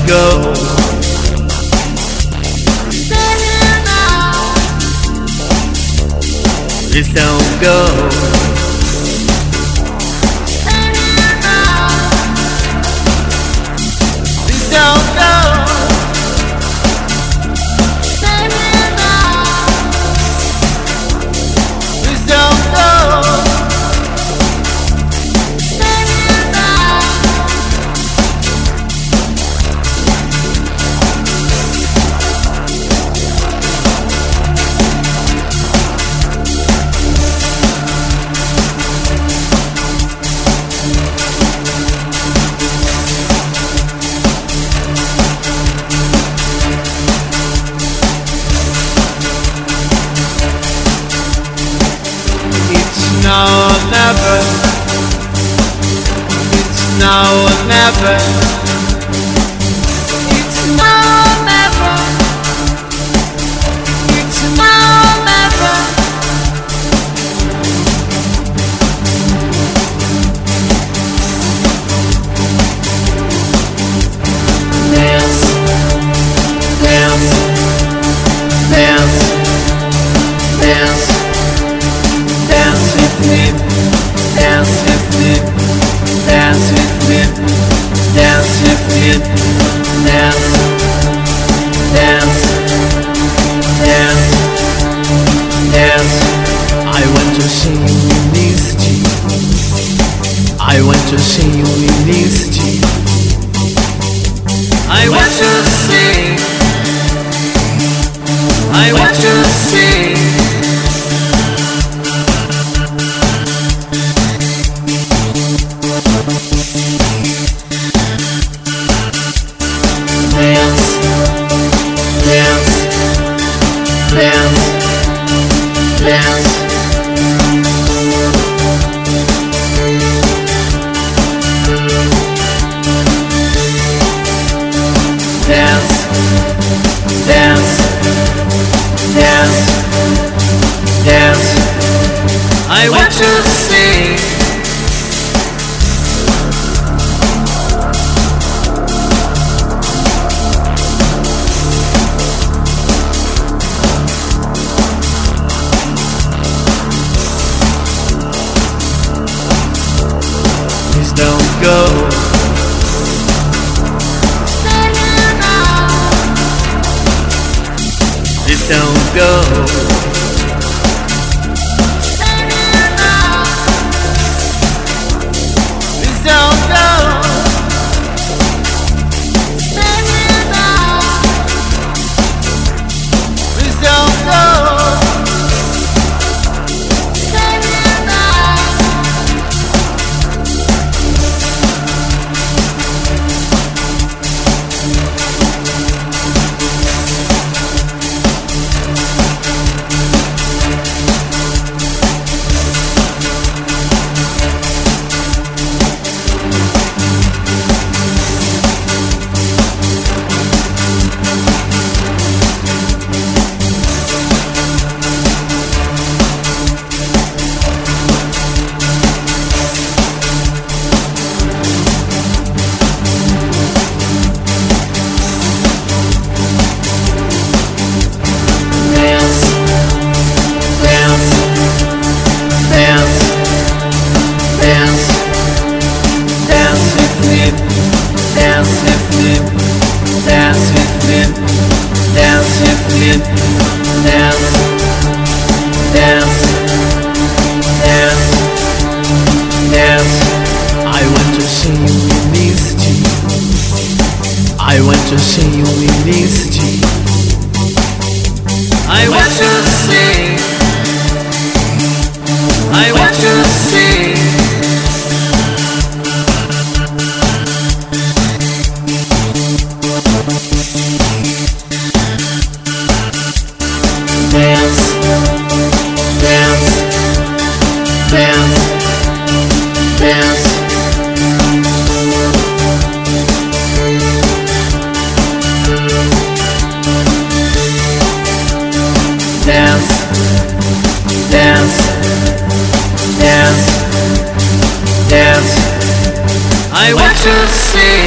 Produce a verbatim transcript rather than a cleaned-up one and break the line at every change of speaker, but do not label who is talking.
go. Please don't go. Please don't go. Please don't go. Now or never. It's now or never. It's now or never. It's now or never. Dance, dance, dance, dance. Dance with me, dance with me, dance with me, dance with me, dance, dance, dance, dance. I want to see you in this Jeep. I want to see you in this Jeep. I want to see. I want to see. Dance, dance, dance, dance. Dance, dance, dance, dance. I want to see. Please don't go. Please don't go. Please don't go. Please don't go. Dance with me, dance with me, dance with me, dance, dance, dance, dance. I want to see you in this Jeep. I want to see you in this Jeep. I want to see. I want to see. Dance, dance, dance, dance. Dance, dance, dance, dance. I want to see.